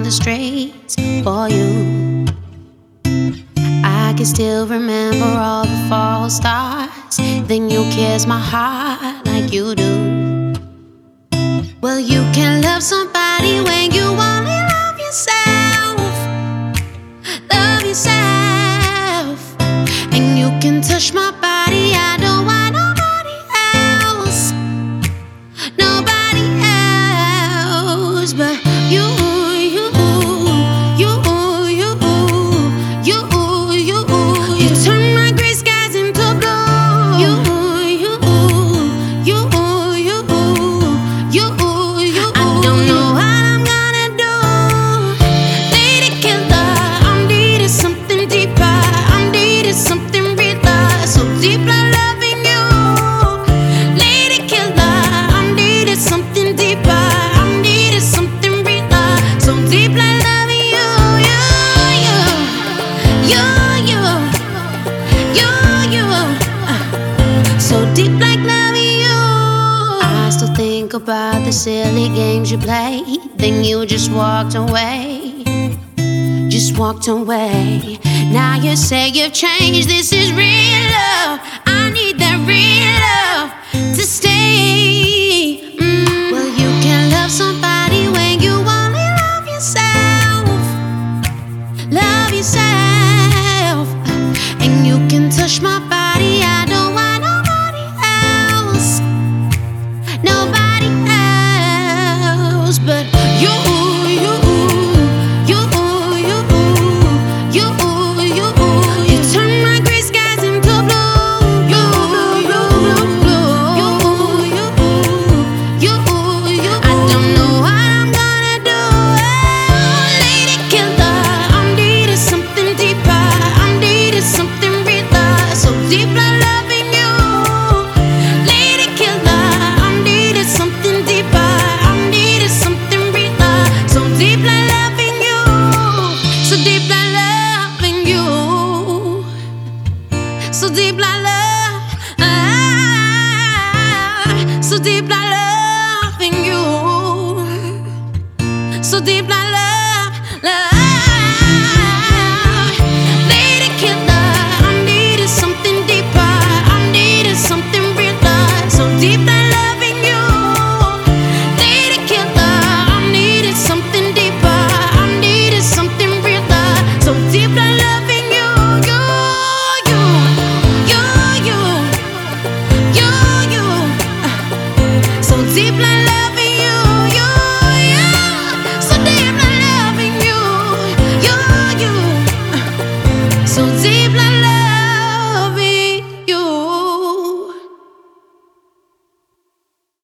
the streets for you. I can still remember all the false starts. Then you kiss my heart like you do. Well, you can love somebody when you only love yourself. Love yourself. And you can touch my body, I don't want nobody else. Nobody else but you. You turn my gray skies into blue. I don't know what I'm gonna do. Lady killer, I'm needing something deeper. I'm needing something realer. So deep like loving you. Lady killer, I'm needing something deeper. I'm needing something realer. So deep like loving you. So deep like loving you. I still think about the silly games you played. Then you just walked away. Just walked away. Now you say you've changed. This is real love. I need that real love to stay. Well, you can love somebody when you only love yourself. Love yourself. And you can touch my body, I don't want nobody else. Nobody else but you. You turn my gray skies into blue. I don't know what I'm gonna do. Lady killer, I'm needing something deeper. I'm needing something realer. So deep like loving you. Lady killer, I'm needing something deeper. I'm needing something realer. So deep like loving you. So deep like loving you. So deep like love. So deep like loving you. So deep like love. Lady killer, I'm needing something deeper. I'm needing something realer. So deep like loving you. Lady killer, I'm needing something deeper. I'm needing something realer. So deep like loving you. So deep like loving you. So deep like loving you. So deep like